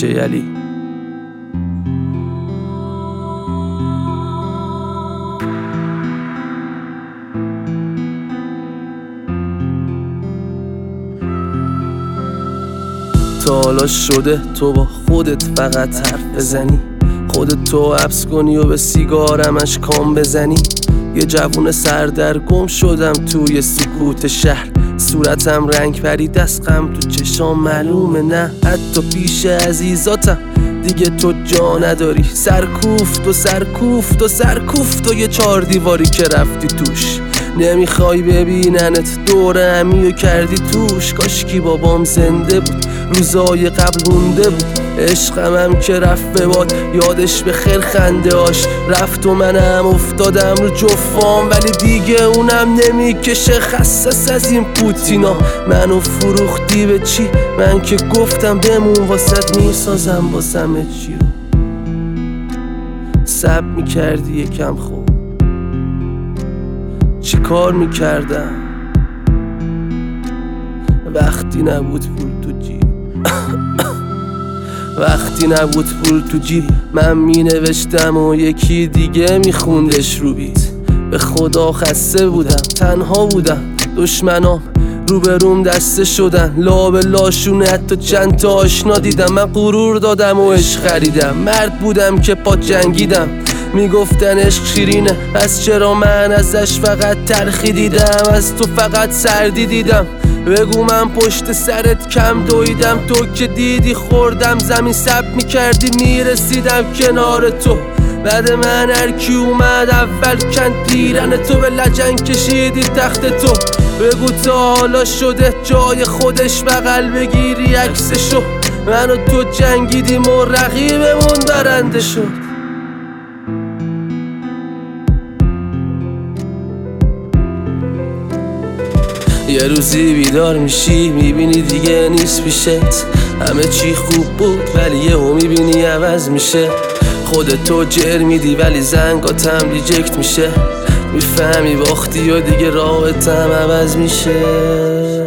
دیجی علی. تا حالا شده تو با خودت فقط حرف بزنی، خودت تو حبس کنی و به سیگارمش کام بزنی؟ یه جوون سردرگم شدم توی سکوت شهر، صورتم رنگ پرید از غم، تو چشام معلومه نه حتی پیش عزیزاتم دیگه تو جا نداری. سرکوفت و سرکوفت و سرکوفت و یه 4 دیواری که رفتی توش، نمیخوای ببیننت دور همی و کردی توش. کاشکی بابام زنده بود، روزای قبل مونده بود، عشقمم که رفت به باد، یادش به خیر خنده هاش رفت و منم افتادم رو جفام، ولی دیگه اونم نمیکشه. خصص از این پوتینا منو فروختی به چی؟ من که گفتم بمون واسد میسازم واسمه چی رو. سب میکردی یکم خوب چی کار میکردم وقتی نبود پول تو جیب وقتی نبود پول تو جیب من مینوشتم و یکی دیگه میخوندش رو بیت. به خدا خسته بودم، تنها بودم، دشمنام روبروم دسته شدن، لا به لاشونه حتی چند تا آشنا دیدم. من غرور دادم و عشق خریدم، مرد بودم که پا جنگیدم، میگفتن عشق شیرینه پس چرا من ازش فقط تلخی دیدم؟ از تو فقط سردی دیدم، بگو من پشت سرت کم دویدم؟ تو که دیدی خوردم زمین سب میکردی میرسیدم کنار تو، بعد من هرکی اومد اول کند پیرن تو، به لجن کشیدی تخت تو. بگو تا حالا شده جای خودش بغل بگیری عکسشو؟ من و تو جنگیدیم و رقیبمون برنده شد. یه روزی بیدار میشی میبینی دیگه نیست پیشت، همه چی خوب بود ولی یهو میبینی عوض میشه. خودتو جر میدی ولی زنگاتم ریجکت میشه، میفهمی باختی و دیگه راحتم عوض میشه.